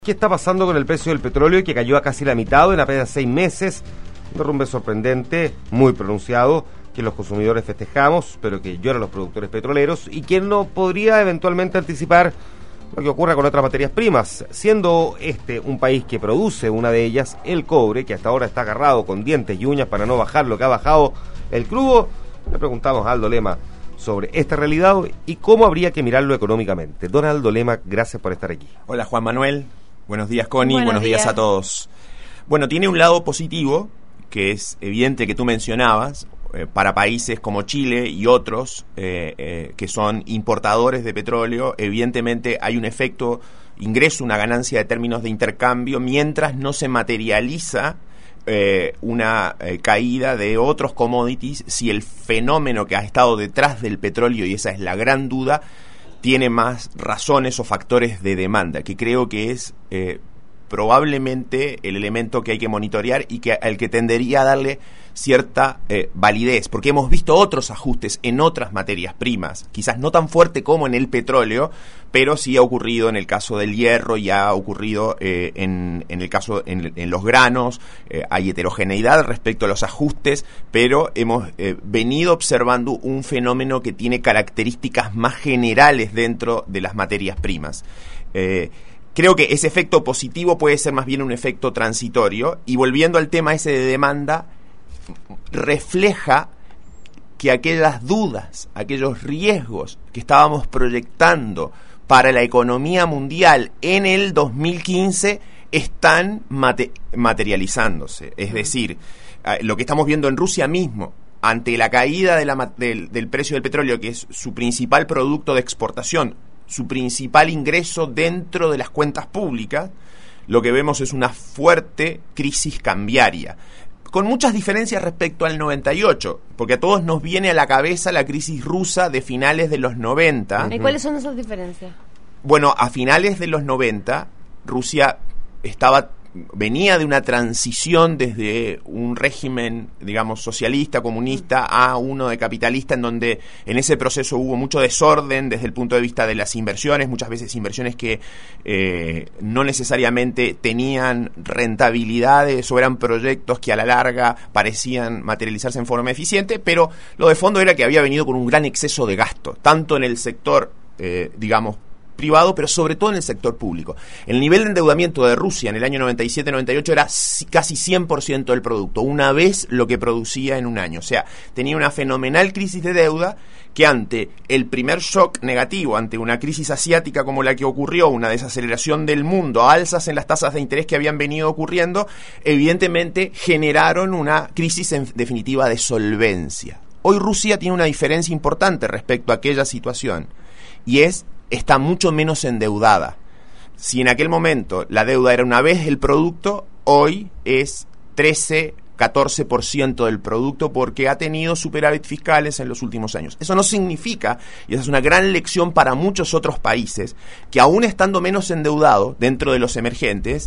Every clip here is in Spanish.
¿Qué está pasando con el precio del petróleo que cayó a casi la mitad en apenas 6 meses? Un derrumbe sorprendente, muy pronunciado, que los consumidores festejamos, pero que lloran los productores petroleros y quien no podría eventualmente anticipar lo que ocurra con otras materias primas, siendo este un país que produce una de ellas, el cobre, que hasta ahora está agarrado con dientes y uñas para no bajar lo que ha bajado el crudo. Le preguntamos a Aldo Lema sobre esta realidad y cómo habría que mirarlo económicamente. Don Aldo Lema, gracias por estar aquí. Hola Juan Manuel. Buenos días, Connie. Buenos días a todos. Bueno, tiene un lado positivo, que es evidente que tú mencionabas, para países como Chile y otros que son importadores de petróleo. Evidentemente hay un efecto ingreso, una ganancia de términos de intercambio, mientras no se materializa una caída de otros commodities, si el fenómeno que ha estado detrás del petróleo, y esa es la gran duda, tiene más razones o factores de demanda, que creo que es probablemente el elemento que hay que monitorear y que al que tendería a darle cierta validez, porque hemos visto otros ajustes en otras materias primas, quizás no tan fuerte como en el petróleo, pero sí ha ocurrido en el caso del hierro y ha ocurrido en el caso en los granos. Hay heterogeneidad respecto a los ajustes, pero hemos venido observando un fenómeno que tiene características más generales dentro de las materias primas. Creo que ese efecto positivo puede ser más bien un efecto transitorio, y volviendo al tema ese de demanda, refleja que aquellas dudas, aquellos riesgos que estábamos proyectando para la economía mundial en el 2015 están materializándose. Es decir, lo que estamos viendo en Rusia mismo, ante la caída del precio del petróleo, que es su principal producto de exportación, su principal ingreso dentro de las cuentas públicas, lo que vemos es una fuerte crisis cambiaria, con muchas diferencias respecto al 98, porque a todos nos viene a la cabeza la crisis rusa de finales de los 90. ¿Y cuáles son esas diferencias? Bueno, a finales de los 90, Rusia venía de una transición desde un régimen, digamos, socialista, comunista, a uno de capitalista, en donde en ese proceso hubo mucho desorden desde el punto de vista de las inversiones, muchas veces inversiones que no necesariamente tenían rentabilidades o eran proyectos que a la larga parecían materializarse en forma eficiente, pero lo de fondo era que había venido con un gran exceso de gasto, tanto en el sector, digamos, privado, pero sobre todo en el sector público. El nivel de endeudamiento de Rusia en el año 97-98 era casi 100% del producto, una vez lo que producía en un año. O sea, tenía una fenomenal crisis de deuda que ante el primer shock negativo, ante una crisis asiática como la que ocurrió, una desaceleración del mundo, alzas en las tasas de interés que habían venido ocurriendo, evidentemente generaron una crisis en definitiva de solvencia. Hoy Rusia tiene una diferencia importante respecto a aquella situación, y está mucho menos endeudada. Si en aquel momento la deuda era una vez el producto, hoy es 13-14% del producto, porque ha tenido superávit fiscales en los últimos años. Eso no significa, y esa es una gran lección para muchos otros países, que aún estando menos endeudados dentro de los emergentes,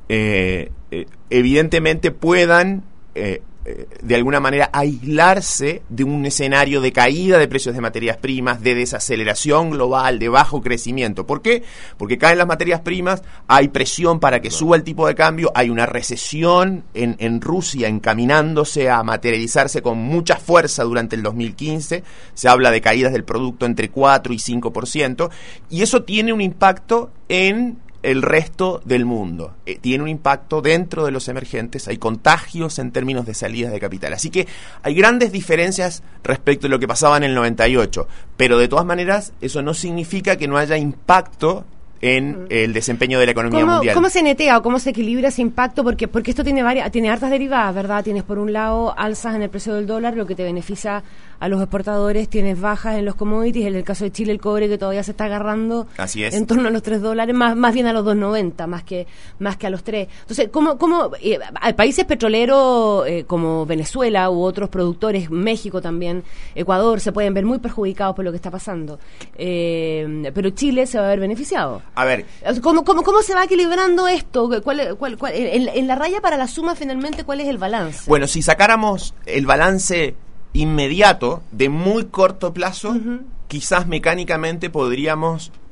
evidentemente puedan de alguna manera aislarse de un escenario de caída de precios de materias primas, de desaceleración global, de bajo crecimiento. ¿Por qué? Porque caen las materias primas, hay presión para que suba el tipo de cambio, hay una recesión en Rusia encaminándose a materializarse con mucha fuerza durante el 2015, se habla de caídas del producto entre 4 y 5%, y eso tiene un impacto en el resto del mundo. Tiene un impacto dentro de los emergentes, hay contagios en términos de salidas de capital. Así que hay grandes diferencias respecto a lo que pasaba en el 98, pero de todas maneras eso no significa que no haya impacto en el desempeño de la economía mundial. ¿Cómo se netea o cómo se equilibra ese impacto? Porque esto tiene hartas derivadas, ¿verdad? Tienes por un lado alzas en el precio del dólar, lo que te beneficia a los exportadores, tienes bajas en los commodities, en el caso de Chile el cobre, que todavía se está agarrando. Así es. En torno a los $3, más bien a los 2.90, más que a los 3. Entonces, ¿cómo países petroleros como Venezuela u otros productores, México también, Ecuador, se pueden ver muy perjudicados por lo que está pasando? Pero Chile se va a ver beneficiado. A ver, ¿Cómo se va equilibrando esto? En la raya para la suma, finalmente, ¿cuál es el balance? Bueno, si sacáramos el balance inmediato, de muy corto plazo, quizás mecánicamente podríamos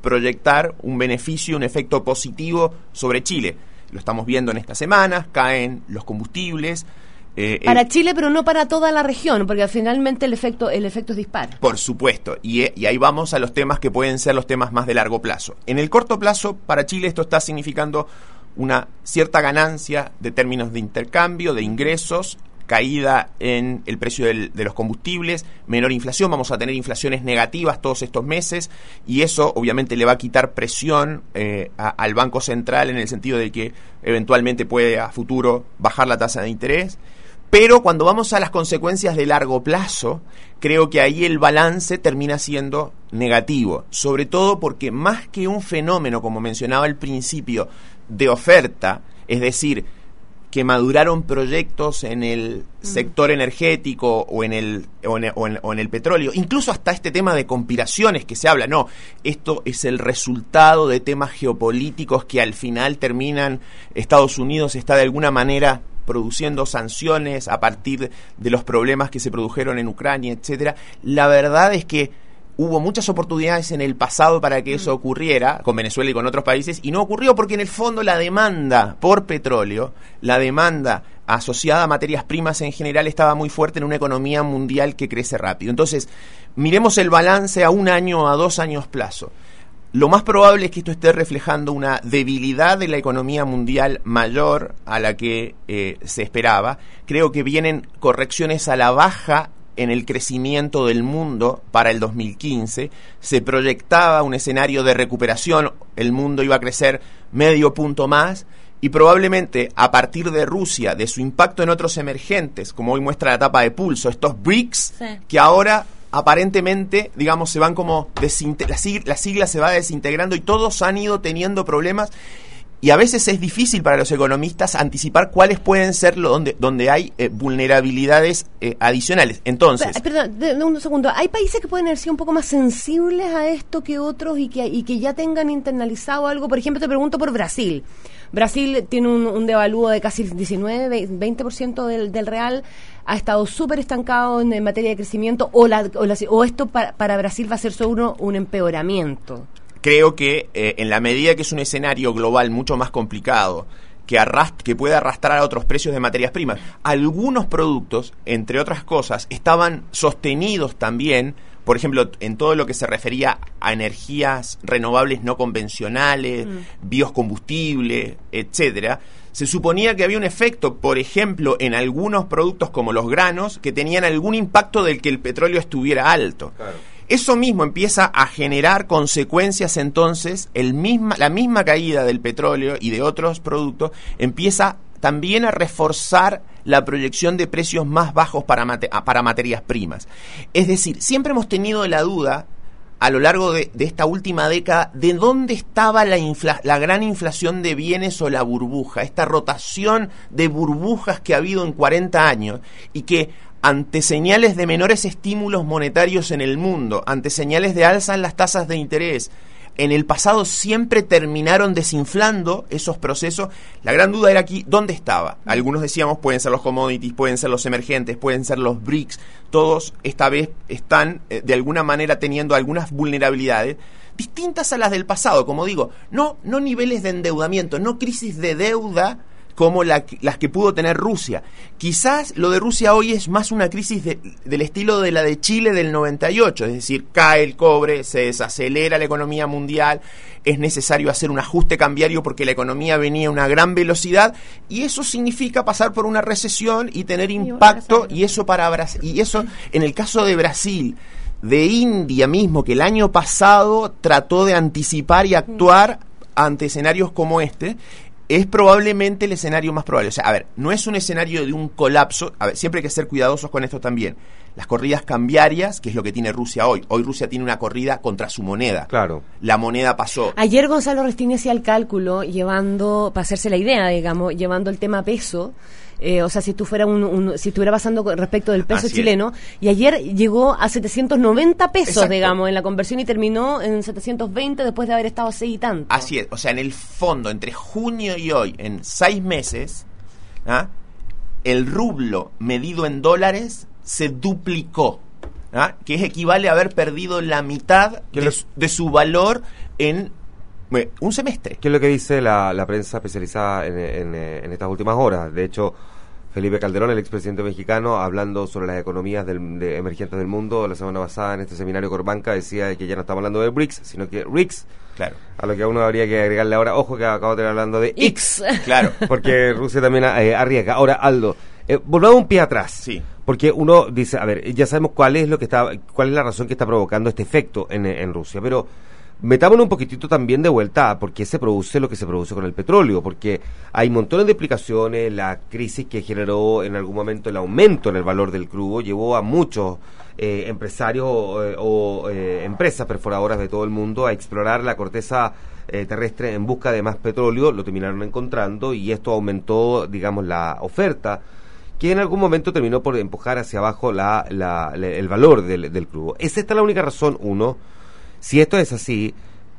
proyectar un beneficio, un efecto positivo sobre Chile. Lo estamos viendo en estas semanas, caen los combustibles. Para Chile, pero no para toda la región, porque finalmente el efecto es dispar. Por supuesto, y ahí vamos a los temas que pueden ser los temas más de largo plazo. En el corto plazo, para Chile esto está significando una cierta ganancia de términos de intercambio, de ingresos, caída en el precio de los combustibles, menor inflación, vamos a tener inflaciones negativas todos estos meses, y eso obviamente le va a quitar presión al Banco Central en el sentido de que eventualmente puede a futuro bajar la tasa de interés. Pero cuando vamos a las consecuencias de largo plazo, creo que ahí el balance termina siendo negativo, sobre todo porque más que un fenómeno, como mencionaba al principio, de oferta, es decir, que maduraron proyectos en el sector energético o en el petróleo, incluso hasta este tema de conspiraciones que se habla, no, esto es el resultado de temas geopolíticos que al final terminan, Estados Unidos está de alguna manera produciendo sanciones a partir de los problemas que se produjeron en Ucrania, etcétera. La verdad es que hubo muchas oportunidades en el pasado para que eso ocurriera, con Venezuela y con otros países, y no ocurrió porque en el fondo la demanda por petróleo, la demanda asociada a materias primas en general estaba muy fuerte en una economía mundial que crece rápido. Entonces, miremos el balance a 1 año o a 2 años plazo. Lo más probable es que esto esté reflejando una debilidad de la economía mundial mayor a la que se esperaba. Creo que vienen correcciones a la baja en el crecimiento del mundo para el 2015. Se proyectaba un escenario de recuperación, el mundo iba a crecer medio punto más, y probablemente a partir de Rusia, de su impacto en otros emergentes, como hoy muestra la tapa de pulso, estos BRICS, sí, que ahora aparentemente, digamos, se van como la sigla se va desintegrando y todos han ido teniendo problemas, y a veces es difícil para los economistas anticipar cuáles pueden ser donde hay vulnerabilidades adicionales. Entonces, perdón, un segundo, ¿hay países que pueden ser un poco más sensibles a esto que otros y que ya tengan internalizado algo? Por ejemplo, te pregunto por Brasil. Brasil tiene un devalúo de casi el 19-20% del real, ha estado súper estancado en materia de crecimiento, o esto para Brasil va a ser solo un empeoramiento. Creo que en la medida que es un escenario global mucho más complicado, que puede arrastrar a otros precios de materias primas, algunos productos, entre otras cosas, estaban sostenidos también, por ejemplo, en todo lo que se refería a energías renovables no convencionales, biocombustibles, etcétera. Se suponía que había un efecto, por ejemplo, en algunos productos como los granos, que tenían algún impacto del que el petróleo estuviera alto. Claro. Eso mismo empieza a generar consecuencias, entonces, la misma caída del petróleo y de otros productos empieza también a reforzar la proyección de precios más bajos para materias primas. Es decir, siempre hemos tenido la duda a lo largo de esta última década de dónde estaba la gran inflación de bienes o la burbuja, esta rotación de burbujas que ha habido en 40 años y que ante señales de menores estímulos monetarios en el mundo, ante señales de alza en las tasas de interés, en el pasado siempre terminaron desinflando esos procesos. La gran duda era aquí, ¿dónde estaba? Algunos decíamos, pueden ser los commodities, pueden ser los emergentes, pueden ser los BRICS, todos esta vez están de alguna manera teniendo algunas vulnerabilidades distintas a las del pasado, como digo, no niveles de endeudamiento, no crisis de deuda como las que pudo tener Rusia. Quizás lo de Rusia hoy es más una crisis del estilo de la de Chile del 98, es decir, cae el cobre, se desacelera la economía mundial, es necesario hacer un ajuste cambiario porque la economía venía a una gran velocidad y eso significa pasar por una recesión y tener impacto, y eso en el caso de Brasil, de India mismo, que el año pasado trató de anticipar y actuar ante escenarios como este, es probablemente el escenario más probable. O sea, a ver, no es un escenario de un colapso. A ver, siempre hay que ser cuidadosos con esto también. Las corridas cambiarias, que es lo que tiene Rusia hoy. Hoy Rusia tiene una corrida contra su moneda. Claro. La moneda pasó. Ayer Gonzalo Restini hacía el cálculo, para hacerse la idea, digamos, llevando el tema peso. O sea, si tú fuera si estuviera pasando con respecto del peso chileno, y ayer llegó a 790 pesos, exacto, digamos, en la conversión y terminó en 720 después de haber estado a 6 y tanto. Así es, o sea, en el fondo, entre junio y hoy, en 6 meses, el rublo medido en dólares se duplicó. que equivale a haber perdido la mitad de su valor en un semestre. ¿Qué es lo que dice la prensa especializada en estas últimas horas? De hecho, Felipe Calderón, el expresidente mexicano, hablando sobre las economías emergentes del mundo la semana pasada en este seminario Corbanca, decía que ya no estamos hablando de BRICS, sino que RICS. Claro. A lo que a uno habría que agregarle ahora, ojo que acabo de estar hablando de X. Claro. Porque Rusia también arriesga. Ahora, Aldo, volvamos un pie atrás. Sí. Porque uno dice, a ver, ya sabemos cuál es la razón que está provocando este efecto en Rusia, pero metámonos un poquitito también de vuelta a por qué se produce lo que se produce con el petróleo, porque hay montones de explicaciones. La crisis que generó en algún momento el aumento en el valor del crudo llevó a muchos empresarios o empresas perforadoras de todo el mundo a explorar la corteza terrestre en busca de más petróleo. Lo terminaron encontrando y esto aumentó, digamos, la oferta, que en algún momento terminó por empujar hacia abajo el valor del crudo. ¿Es esta la única razón? Uno, si esto es así,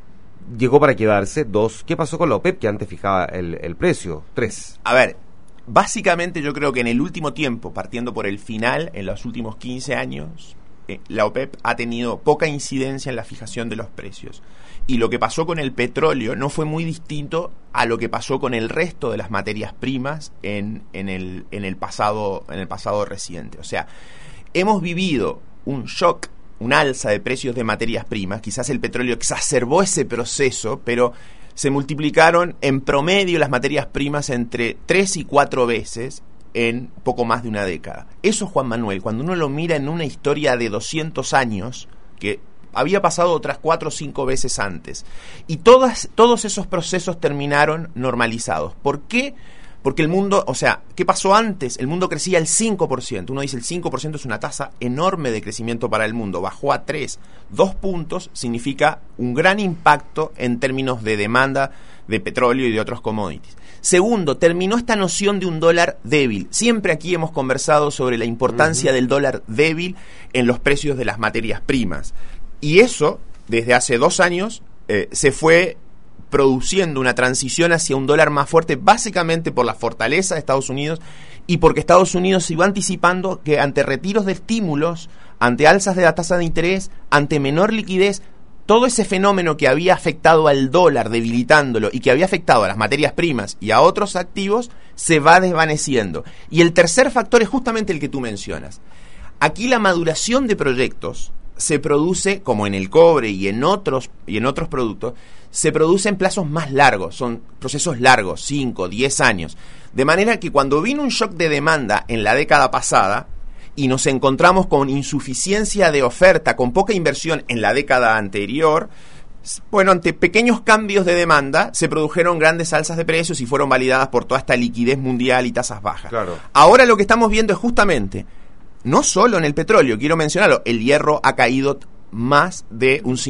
llegó para quedarse. Dos, ¿qué pasó con la OPEP, que antes fijaba el precio? Tres. A ver, básicamente yo creo que en el último tiempo, partiendo por el final, en los últimos 15 años, la OPEP ha tenido poca incidencia en la fijación de los precios. Y lo que pasó con el petróleo no fue muy distinto a lo que pasó con el resto de las materias primas en el pasado reciente. O sea, hemos vivido un shock, un alza de precios de materias primas. Quizás el petróleo exacerbó ese proceso, pero se multiplicaron en promedio las materias primas entre 3 y 4 veces en poco más de una década. Eso, Juan Manuel, cuando uno lo mira en una historia de 200 años, que había pasado otras 4 o 5 veces antes, y todos esos procesos terminaron normalizados. ¿Por qué? Porque el mundo, o sea, ¿qué pasó antes? El mundo crecía el 5%. Uno dice el 5% es una tasa enorme de crecimiento para el mundo. Bajó a 3. 2 puntos significa un gran impacto en términos de demanda de petróleo y de otros commodities. Segundo, terminó esta noción de un dólar débil. Siempre aquí hemos conversado sobre la importancia del dólar débil en los precios de las materias primas. Y eso, desde hace 2 años, se fue produciendo una transición hacia un dólar más fuerte, básicamente por la fortaleza de Estados Unidos y porque Estados Unidos se iba anticipando que ante retiros de estímulos, ante alzas de la tasa de interés, ante menor liquidez, todo ese fenómeno que había afectado al dólar, debilitándolo, y que había afectado a las materias primas y a otros activos, se va desvaneciendo. Y el tercer factor es justamente el que tú mencionas. Aquí la maduración de proyectos se produce, como en el cobre y en otros productos, se produce en plazos más largos, son procesos largos, 5, 10 años. De manera que cuando vino un shock de demanda en la década pasada y nos encontramos con insuficiencia de oferta, con poca inversión en la década anterior, bueno, ante pequeños cambios de demanda se produjeron grandes alzas de precios y fueron validadas por toda esta liquidez mundial y tasas bajas. Claro. Ahora lo que estamos viendo es justamente, no solo en el petróleo, quiero mencionarlo, el hierro ha caído más de un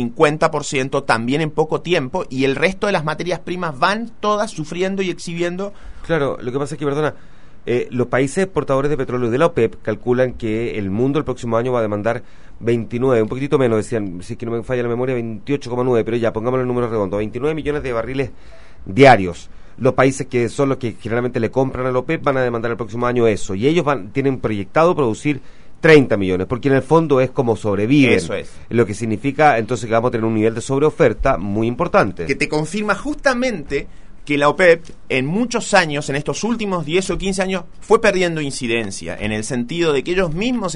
50% también en poco tiempo, y el resto de las materias primas van todas sufriendo y exhibiendo. Claro, lo que pasa es que, perdona, los países exportadores de petróleo de la OPEP calculan que el mundo el próximo año va a demandar 29, un poquitito menos, decían, si es que no me falla la memoria, 28,9, pero ya, pongámoslo en números redondos, 29 millones de barriles diarios. Los países que son los que generalmente le compran a la OPEP van a demandar el próximo año eso, y ellos tienen proyectado producir 30 millones, porque en el fondo es como sobreviven. Eso es. Lo que significa entonces que vamos a tener un nivel de sobreoferta muy importante. Que te confirma justamente que la OPEP en muchos años, en estos últimos 10 o 15 años, fue perdiendo incidencia, en el sentido de que ellos mismos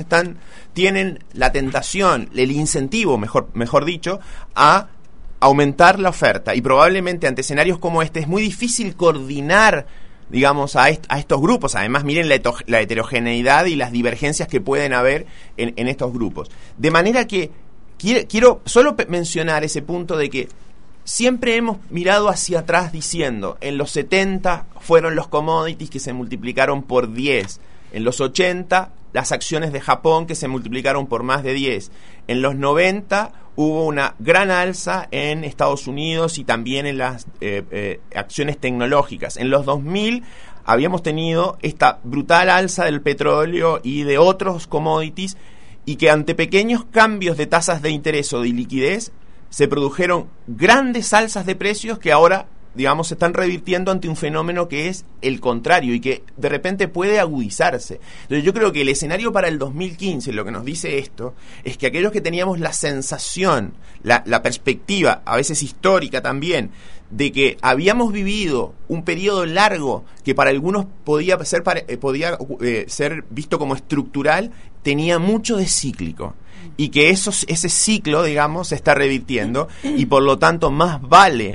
tienen la tentación, el incentivo, mejor dicho, a aumentar la oferta, y probablemente ante escenarios como este es muy difícil coordinar, digamos, a estos grupos. Además, miren la heterogeneidad y las divergencias que pueden haber en estos grupos. De manera que quiero solo mencionar ese punto de que siempre hemos mirado hacia atrás diciendo, en los 70 fueron los commodities que se multiplicaron por 10, en los 80 las acciones de Japón que se multiplicaron por más de 10, en los 90 hubo una gran alza en Estados Unidos y también en las acciones tecnológicas. En los 2000 habíamos tenido esta brutal alza del petróleo y de otros commodities, y que ante pequeños cambios de tasas de interés o de liquidez se produjeron grandes alzas de precios que ahora digamos, se están revirtiendo ante un fenómeno que es el contrario y que de repente puede agudizarse. Entonces yo creo que el escenario para el 2015, lo que nos dice esto, es que aquellos que teníamos la sensación, la perspectiva, a veces histórica también, de que habíamos vivido un periodo largo que para algunos podía ser visto como estructural, tenía mucho de cíclico. Y que ese ciclo, digamos, se está revirtiendo y por lo tanto más vale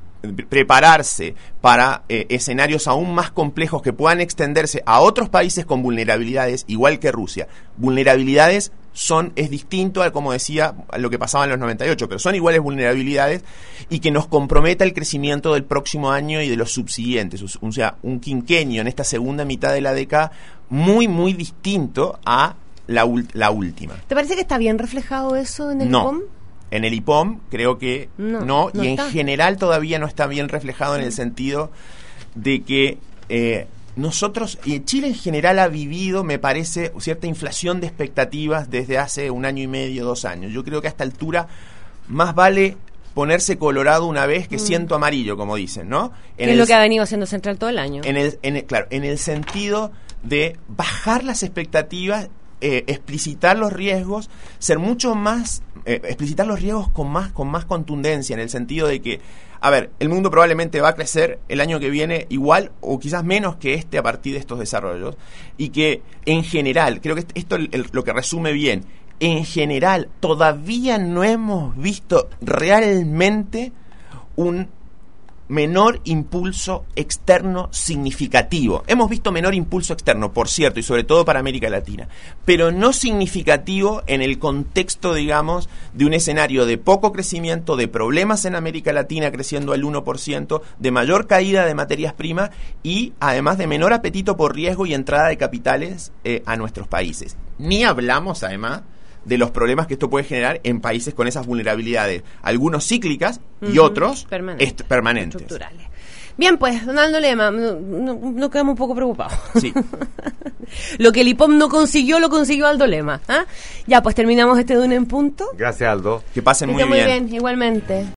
prepararse para escenarios aún más complejos que puedan extenderse a otros países con vulnerabilidades, igual que Rusia. Vulnerabilidades es distinto a, como decía, a lo que pasaba en los 98, pero son iguales vulnerabilidades y que nos comprometa el crecimiento del próximo año y de los subsiguientes. O sea, un quinquenio en esta segunda mitad de la década muy, muy distinto a la última. ¿Te parece que está bien reflejado eso en el IPOM? En el IPOM creo que no y en general todavía no está bien reflejado en el sentido de que nosotros, y Chile en general ha vivido, me parece, cierta inflación de expectativas desde hace 1 año y medio, 2 años. Yo creo que a esta altura más vale ponerse colorado una vez que siento amarillo, como dicen, ¿no? Es lo que ha venido haciendo Central todo el año. Claro, en el sentido de bajar las expectativas, explicitar los riesgos, ser mucho más, explicitar los riesgos con más contundencia, en el sentido de que, a ver, el mundo probablemente va a crecer el año que viene igual o quizás menos que a partir de estos desarrollos, y que en general, creo que esto es lo que resume bien, en general todavía no hemos visto realmente un menor impulso externo significativo. Hemos visto menor impulso externo, por cierto, y sobre todo para América Latina, pero no significativo en el contexto, digamos, de un escenario de poco crecimiento, de problemas en América Latina creciendo al 1%, de mayor caída de materias primas y además de menor apetito por riesgo y entrada de capitales a nuestros países. Ni hablamos, además, de los problemas que esto puede generar en países con esas vulnerabilidades, algunos cíclicas y otros permanentes. Estructurales. Bien, pues, Donaldo Lema, nos quedamos un poco preocupados. Sí. Lo que el IPOM no consiguió, lo consiguió Aldo Lema. Ya, pues terminamos este Duna en punto. Gracias, Aldo. Que pasen muy bien. Igualmente.